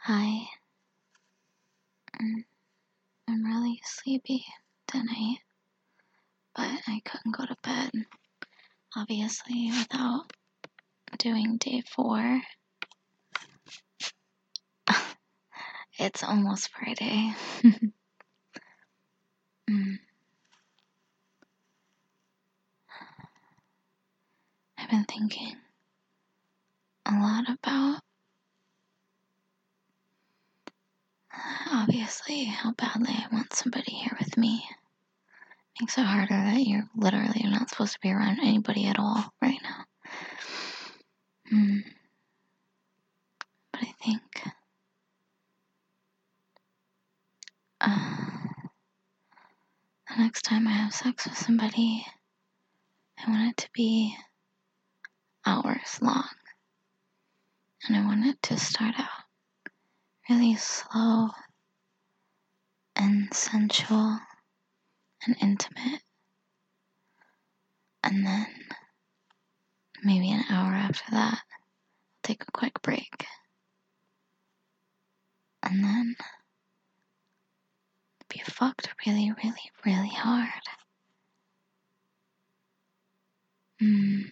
Hi. I'm really sleepy tonight, but I couldn't go to bed, obviously, without doing day 4. It's almost Friday. I've been thinking a lot about, obviously, how badly I want somebody here with me. Makes it harder that you're literally not supposed to be around anybody at all right now. But I think the next time I have sex with somebody, I want it to be hours long. And I want it to start out really slow and sensual and intimate. And then maybe an hour after that, I'll take a quick break. And then be fucked really, really, really hard. And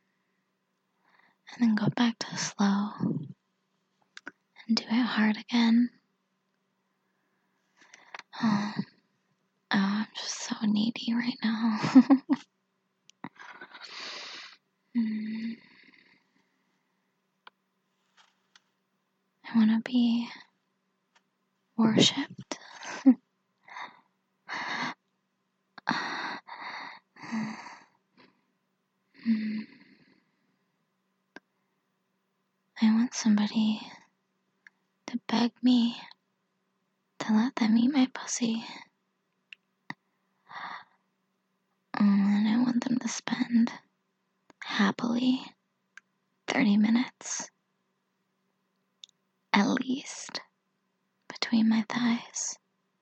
then go back to slow and do it hard again. Oh, I'm just so needy right now. I want to be worshipped. I want somebody to beg me to let them eat my pussy. And I want them to spend happily 30 minutes at least between my thighs.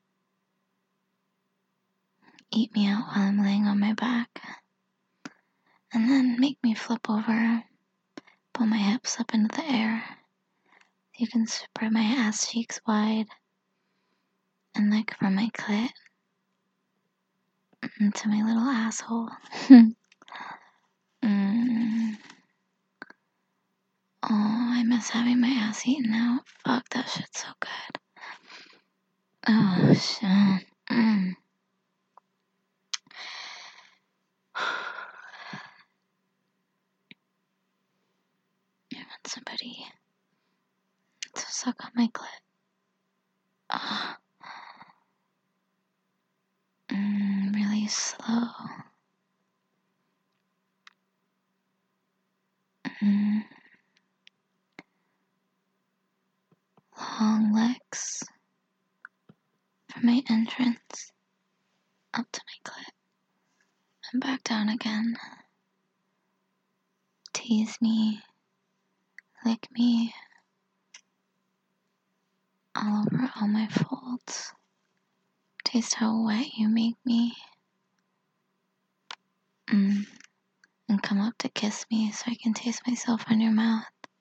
Eat me out while I'm laying on my back. And then make me flip over, pull my hips up into the air. You can spread my ass cheeks wide and lick from my clit into my little asshole. Oh, I miss having my ass eaten out. Fuck, that shit's so good. Oh, shit. I want somebody to suck on my clit. Really slow. Long licks from my entrance up to my clit and back down again. Tease me, lick me all over all my folds. Taste how wet you make me. And come up to kiss me so I can taste myself on your mouth.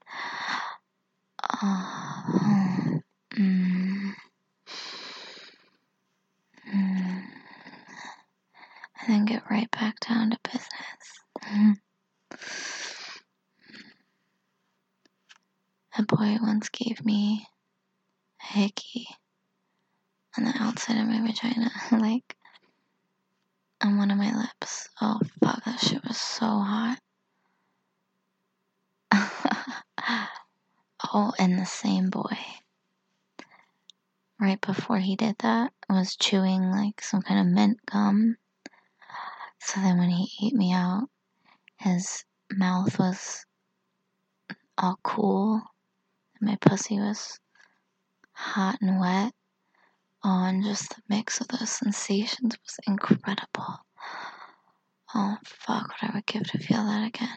And then get right back down to business. A boy once gave me a hickey on the outside of my vagina, like on one of my lips. Oh fuck, that shit was so hot. Oh, and the same boy, right before he did that, was chewing like some kind of mint gum. So then when he ate me out, his mouth was all cool, and my pussy was hot and wet. Oh, and just the mix of those sensations was incredible. Oh, fuck, what I would give to feel that again.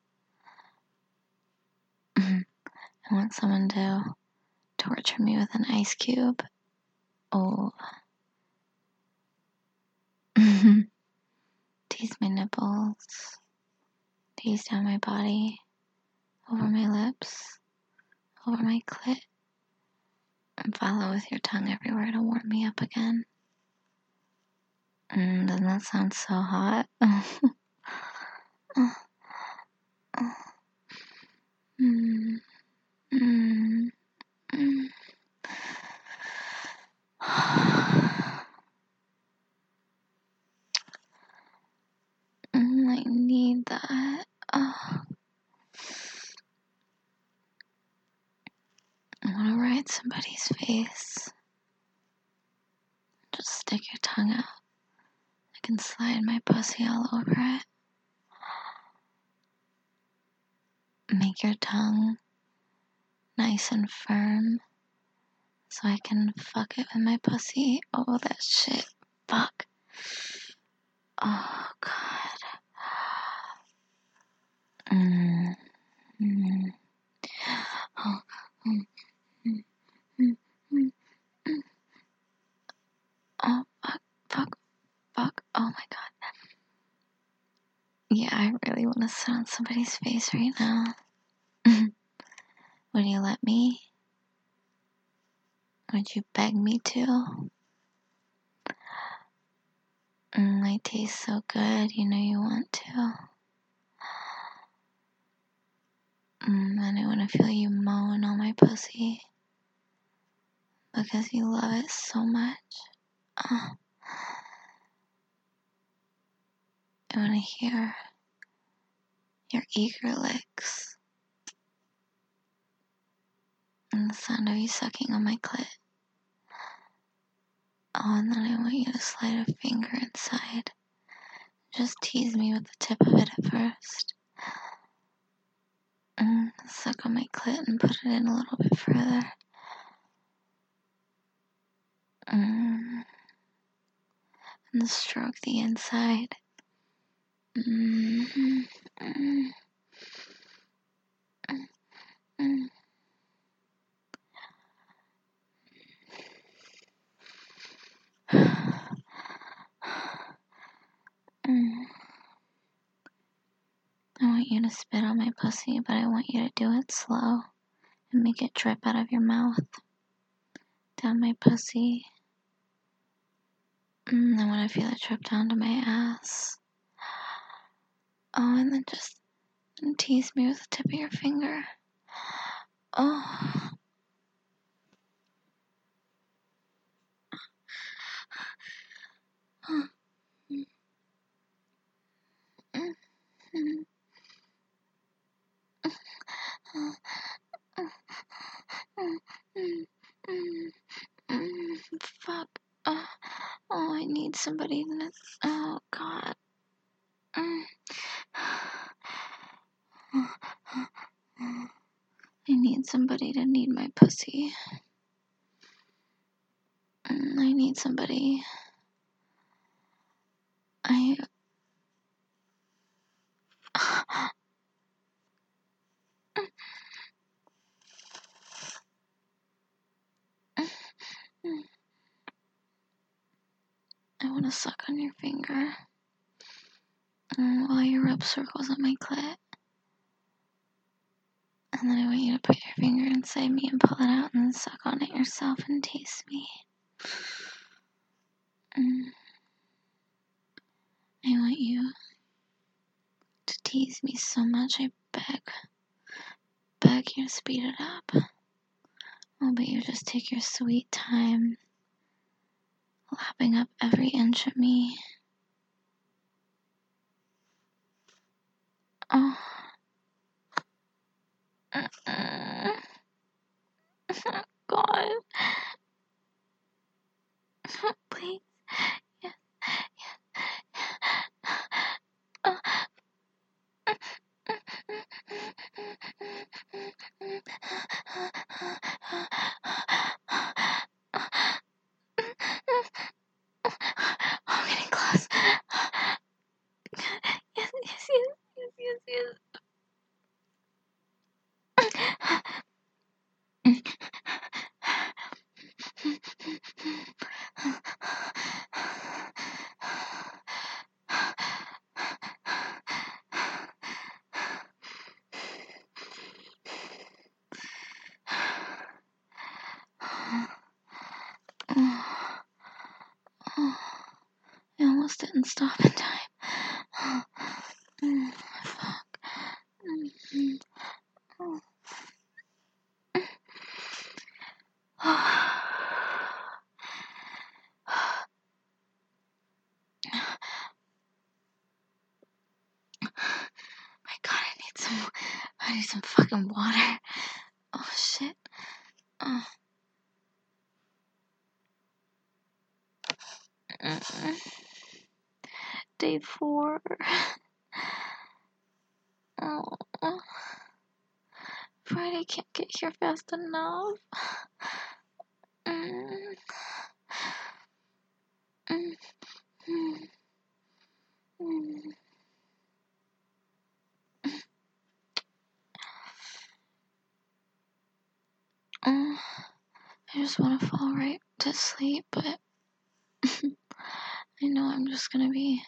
I want someone to torture me with an ice cube. Oh. Tease my nipples. Tease down my body. Over my lips. Over my clit. And follow with your tongue everywhere to warm me up again. Doesn't that sound so hot? Mm, mm, mm. I need that. I want to ride somebody's face. Just stick your tongue out. I can slide my pussy all over it. Make your tongue nice and firm so I can fuck it with my pussy. Oh, that shit. Fuck. Oh, God. Mm, mm. Oh, mm, mm, mm, mm, mm. Oh, fuck, fuck, fuck. Oh my God. Yeah, I really want to sit on somebody's face right now. Would you let me? Would you beg me to? I taste so good, you know you want to. And I want to feel you moan on my pussy because you love it so much. I want to hear your eager licks and the sound of you sucking on my clit. Oh, and then I want you to slide a finger inside. Just tease me with the tip of it at first. Suck on my clit and put it in a little bit further. And stroke the inside. I want you to spit on my pussy, but I want you to do it slow and make it drip out of your mouth down my pussy. I want to feel it drip down to my ass. Oh, and then just tease me with the tip of your finger. Oh. Fuck. Oh, I need somebody that's. Oh, God. I need somebody to need my pussy. I need somebody. I want to suck on your finger while you rub circles on my clit. And then I want you to put your finger inside me and pull it out and suck on it yourself and taste me. I want you to tease me so much I beg you to speed it up. Oh, but you just take your sweet time, lapping up every inch of me. Oh. God. Please. Yes. I'm getting close. Yes, yes, yes, yes, yes, yes. almost didn't stop in time. Fuck. My God, I need some fucking water. Oh shit. Day 4. Oh. Friday can't get here fast enough. I just want to fall right to sleep, but I know I'm just gonna be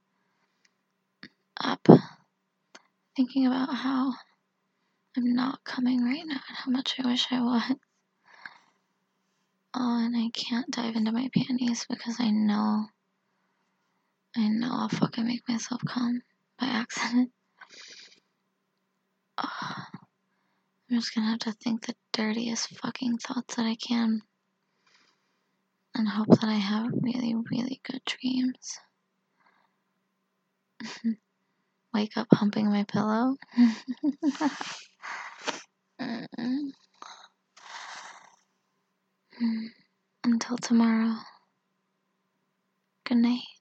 up thinking about how I'm not coming right now and how much I wish I was. Oh, and I can't dive into my panties because I know I'll fucking make myself come by accident. Oh, I'm just gonna have to think the dirtiest fucking thoughts that I can and hope that I have really, really good dreams. Wake up humping my pillow. Until tomorrow. Good night.